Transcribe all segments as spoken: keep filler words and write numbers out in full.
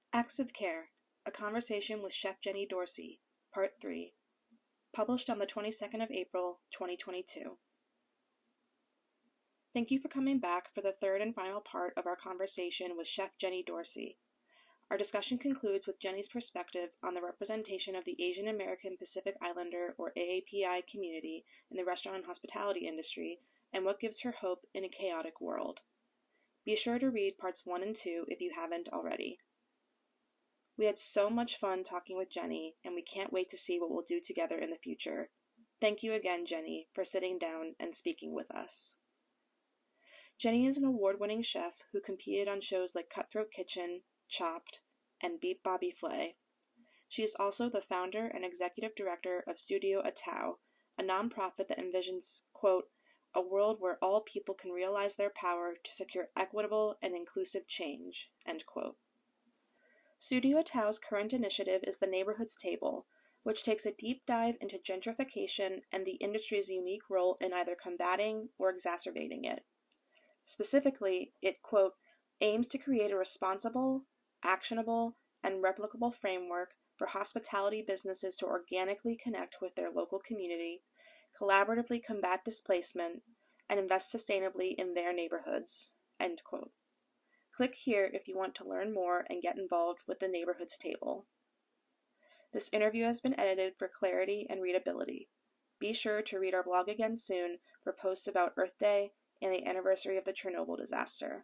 Acts of Care, A Conversation with Chef Jenny Dorsey, Part three, published on the twenty-second of April, twenty twenty-two. Thank you for coming back for the third and final part of our conversation with Chef Jenny Dorsey. Our discussion concludes with Jenny's perspective on the representation of the Asian American Pacific Islander, or A A P I, community in the restaurant and hospitality industry, and what gives her hope in a chaotic world. Be sure to read parts one and two if you haven't already. We had so much fun talking with Jenny, and we can't wait to see what we'll do together in the future. Thank you again, Jenny, for sitting down and speaking with us. Jenny is an award-winning chef who competed on shows like Cutthroat Kitchen, Chopped, and Beat Bobby Flay. She is also the founder and executive director of Studio Atao, a nonprofit that envisions, quote, a world where all people can realize their power to secure equitable and inclusive change, end quote. Studio Atao's current initiative is the Neighborhoods Table, which takes a deep dive into gentrification and the industry's unique role in either combating or exacerbating it. Specifically, it, quote, aims to create a responsible, actionable, and replicable framework for hospitality businesses to organically connect with their local community, collaboratively combat displacement, and invest sustainably in their neighborhoods, end quote. Click here if you want to learn more and get involved with the Neighborhoods Table. This interview has been edited for clarity and readability. Be sure to read our blog again soon for posts about Earth Day and the anniversary of the Chernobyl disaster.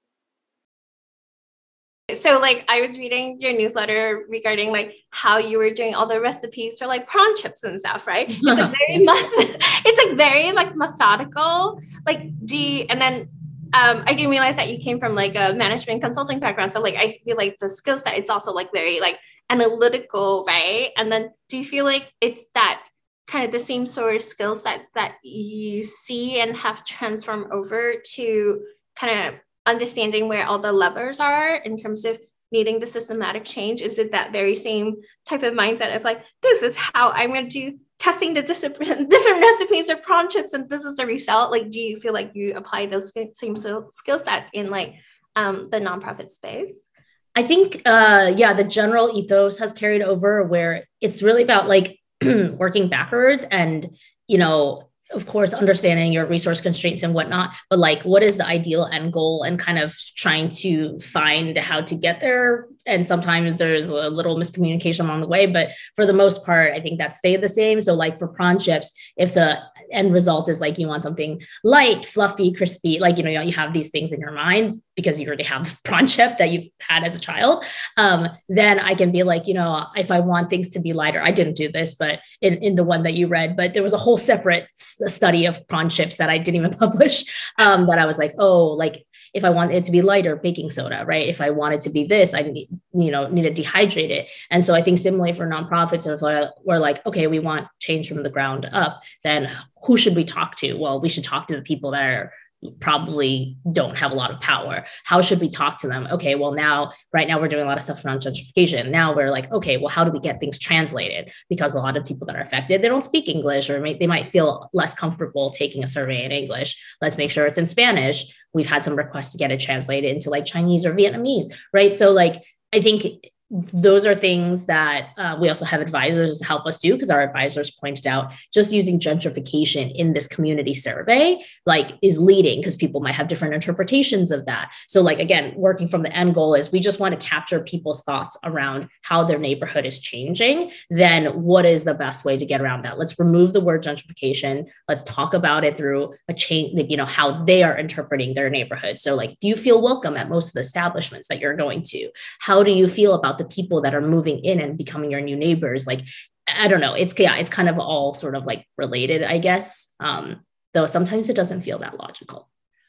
So like I was reading your newsletter regarding like how you were doing all the recipes for like prawn chips and stuff, right? It's like very it's like very like methodical. Like do you, and then um I didn't realize that you came from like a management consulting background. So like I feel like the skill set, it's also like very like analytical, right? And then do you feel like it's that kind of the same sort of skill set that you see and have transformed over to kind of understanding where all the levers are in terms of needing the systematic change? Is it that very same type of mindset of like, this is how I'm going to do testing the different different recipes of prawn chips and this is the result? Like, do you feel like you apply those same skill sets in like um, the nonprofit space? I think, uh, yeah, the general ethos has carried over where it's really about like working backwards and, you know, of course, understanding your resource constraints and whatnot, but like, what is the ideal end goal and kind of trying to find how to get there. And sometimes there's a little miscommunication along the way, but for the most part, I think that stayed the same. So like for prawn chips, if the end result is like, you want something light, fluffy, crispy, like, you know, you have these things in your mind because you already have prawn chip that you've had as a child, um, then I can be like, you know, if I want things to be lighter, I didn't do this, but in, in the one that you read, but there was a whole separate study of prawn chips that I didn't even publish, um, that I was like, oh, like if I want it to be lighter, baking soda, right? If I want it to be this, I need, you know, need to dehydrate it. And so I think similarly for nonprofits, if uh, we're like, okay, we want change from the ground up, then who should we talk to? Well, we should talk to the people that are probably don't have a lot of power. How should we talk to them? Okay, well now, right now we're doing a lot of stuff around gentrification. Now we're like, okay, well, how do we get things translated? Because a lot of people that are affected, they don't speak English, or may, they might feel less comfortable taking a survey in English. Let's make sure it's in Spanish. We've had some requests to get it translated into like Chinese or Vietnamese, right? So like, I think those are things that uh, we also have advisors to help us do, because our advisors pointed out just using gentrification in this community survey, like is leading, because people might have different interpretations of that. So like, again, working from the end goal is we just want to capture people's thoughts around how their neighborhood is changing. Then what is the best way to get around that? Let's remove the word gentrification. Let's talk about it through a change, like, you know, how they are interpreting their neighborhood. So like, do you feel welcome at most of the establishments that you're going to? How do you feel about the the people that are moving in and becoming your new neighbors? Like, I don't know. It's, yeah, it's kind of all sort of like related, I guess. Um, though sometimes it doesn't feel that logical.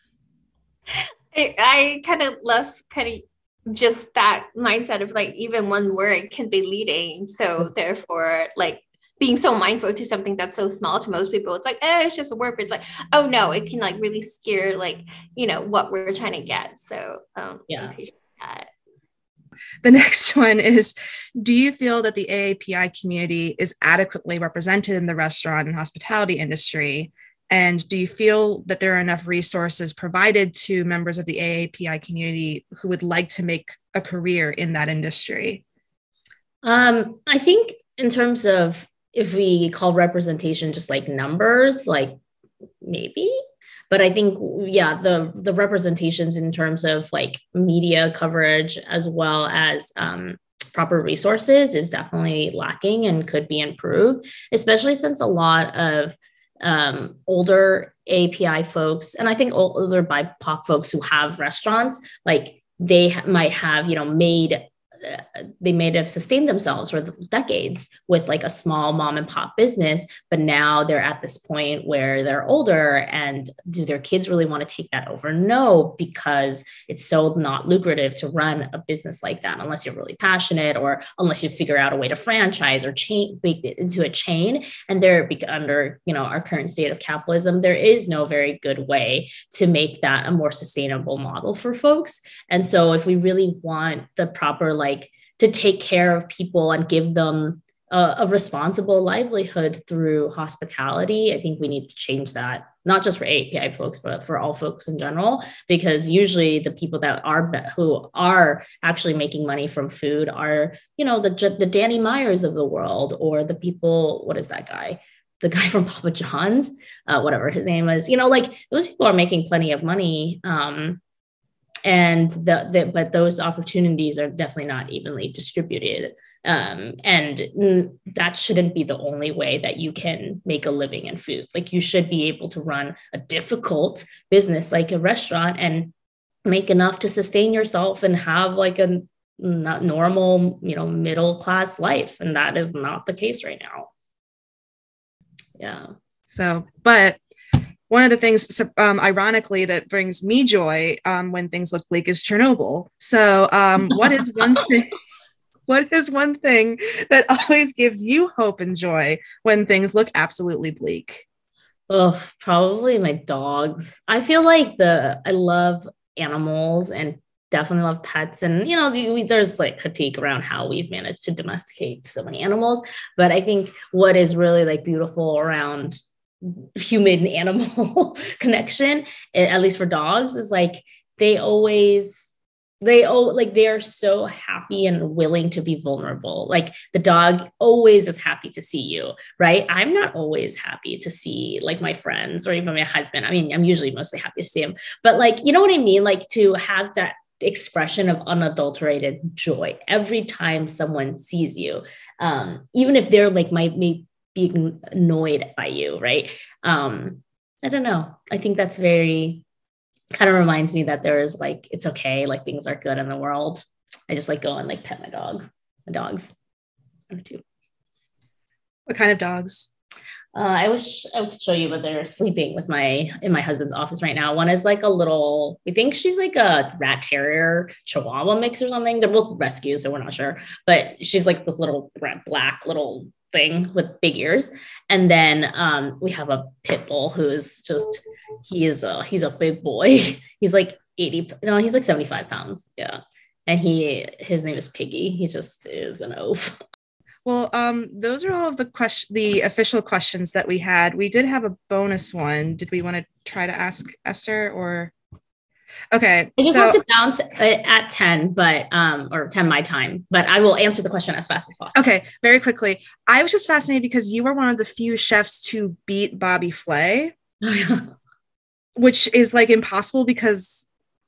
I, I kind of love kind of just that mindset of like, even one word can be leading. So therefore, like being so mindful to something that's so small to most people, it's like, eh, it's just a word. But it's like, oh no, it can like really steer like, you know, what we're trying to get. So um, yeah, I appreciate that. The next one is, do you feel that the A A P I community is adequately represented in the restaurant and hospitality industry? And do you feel that there are enough resources provided to members of the A A P I community who would like to make a career in that industry? Um, I think in terms of if we call representation just like numbers, like maybe, but I think, yeah, the, the representations in terms of like media coverage as well as um, proper resources is definitely lacking and could be improved, especially since a lot of um, older A P I folks, and I think older B I P O C folks who have restaurants, like they ha- might have, you know, made Uh, they may have sustained themselves for decades with like a small mom and pop business, but now they're at this point where they're older, and do their kids really want to take that over? No, because it's so not lucrative to run a business like that unless you're really passionate, or unless you figure out a way to franchise or chain bake it into a chain. And they're under, you know, our current state of capitalism, there is no very good way to make that a more sustainable model for folks. And so if we really want the proper, like, like to take care of people and give them a, a responsible livelihood through hospitality, I think we need to change that, not just for A P I folks, but for all folks in general, because usually the people that are, who are actually making money from food are, you know, the, the Danny Myers of the world, or the people, what is that guy? The guy from Papa John's, uh, whatever his name is, you know, like those people are making plenty of money. Um, And the, the but those opportunities are definitely not evenly distributed. Um, and that shouldn't be the only way that you can make a living in food. Like you should be able to run a difficult business like a restaurant and make enough to sustain yourself and have like a not normal, you know, middle class life. And that is not the case right now. Yeah. So, but one of the things, um, ironically, that brings me joy um, when things look bleak is Chernobyl. So um, what is one thing, what is one thing that always gives you hope and joy when things look absolutely bleak? Oh, probably my dogs. I feel like the, I love animals and definitely love pets. And, you know, we, there's like critique around how we've managed to domesticate so many animals. But I think what is really like beautiful around human animal connection, at least for dogs, is like they always they oh like they are so happy and willing to be vulnerable. Like the dog always is happy to see you, right? I'm not always happy to see like my friends or even my husband. I mean, I'm usually mostly happy to see him, but like, you know what I mean? Like to have that expression of unadulterated joy every time someone sees you, um, even if they're like my maybe being annoyed by you, right? Um, I don't know. I think that's very, kind of reminds me that there is like, it's okay, like things are good in the world. I just like go and like pet my dog, my dogs. I have two. What kind of dogs? Uh, I wish I could show you, but they're sleeping with my, in my husband's office right now. One is like a little, we think she's like a rat terrier Chihuahua mix or something. They're both rescues, so we're not sure, but she's like this little black little thing with big ears. And then um, we have a pit bull who is just, he is a, he's a big boy. He's like eighty, no, he's like seventy-five pounds. Yeah. And he, his name is Piggy. He just is an oaf. Well, um, those are all of the question, the official questions that we had. We did have a bonus one. Did we want to try to ask Esther or? Okay. I just so, have to bounce at ten, but, um, or ten my time, but I will answer the question as fast as possible. Okay. Very quickly. I was just fascinated because you were one of the few chefs to beat Bobby Flay, Oh, yeah. which is like impossible, because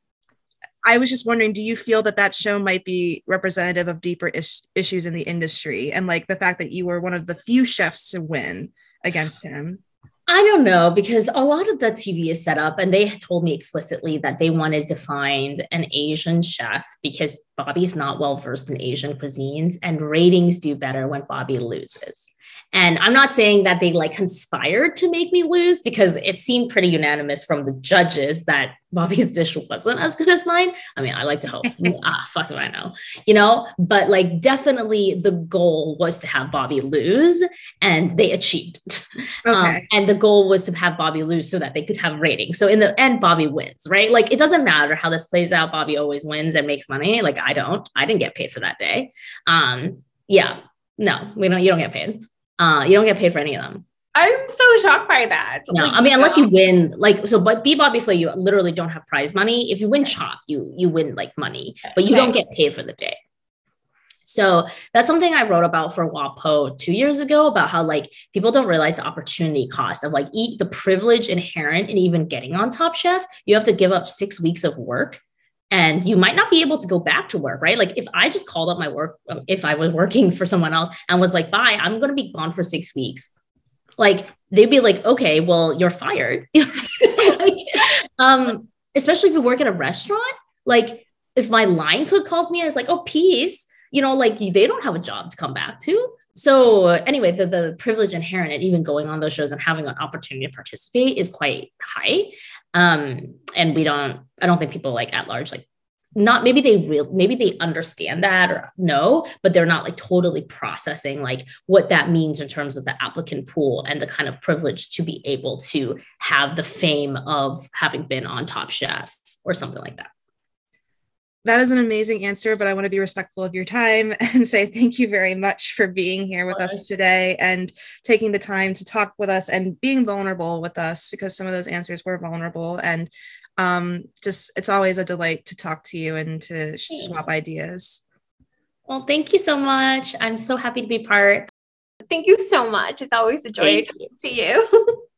I was just wondering, do you feel that that show might be representative of deeper is- issues in the industry, and like the fact that you were one of the few chefs to win against him? I don't know, because a lot of the T V is set up, and they told me explicitly that they wanted to find an Asian chef because Bobby's not well versed in Asian cuisines, and ratings do better when Bobby loses. And I'm not saying that they like conspired to make me lose, because it seemed pretty unanimous from the judges that Bobby's dish wasn't as good as mine. I mean, I like to hope. ah, fuck if I know, you know, but like definitely the goal was to have Bobby lose, and they achieved it. Okay. Um, and the goal was to have Bobby lose so that they could have ratings. So in the end, Bobby wins, right? Like it doesn't matter how this plays out. Bobby always wins and makes money. Like I don't, I didn't get paid for that day. Um, yeah, no, we don't, you don't get paid. Uh, you don't get paid for any of them. I'm so shocked by that. No, like, I mean, unless know. you win, like, so, but Be Bought, Be Flay, you literally don't have prize money. If you win Chop, you, you win like money, but you okay. don't get paid for the day. So that's something I wrote about for WAPO two years ago about how like people don't realize the opportunity cost of like eat the privilege inherent in even getting on Top Chef. You have to give up six weeks of work and you might not be able to go back to work, right? Like if I just called up my work, if I was working for someone else and was like, bye, I'm going to be gone for six weeks. Like they'd be like, okay, well, you're fired. like, um, especially if you work at a restaurant, like if my line cook calls me and it's like, oh, peace. You know, like they don't have a job to come back to. So anyway, the, the privilege inherent in even going on those shows and having an opportunity to participate is quite high. Um, and we don't, I don't think people like at large, like not, maybe they real, maybe they understand that or no, but they're not like totally processing like what that means in terms of the applicant pool and the kind of privilege to be able to have the fame of having been on Top Chef or something like that. That is an amazing answer, but I want to be respectful of your time and say thank you very much for being here with us today and taking the time to talk with us and being vulnerable with us because some of those answers were vulnerable. And um, just, it's always a delight to talk to you and to swap ideas. Well, thank you so much. I'm so happy to be part. Thank you so much. It's always a joy to talk to you.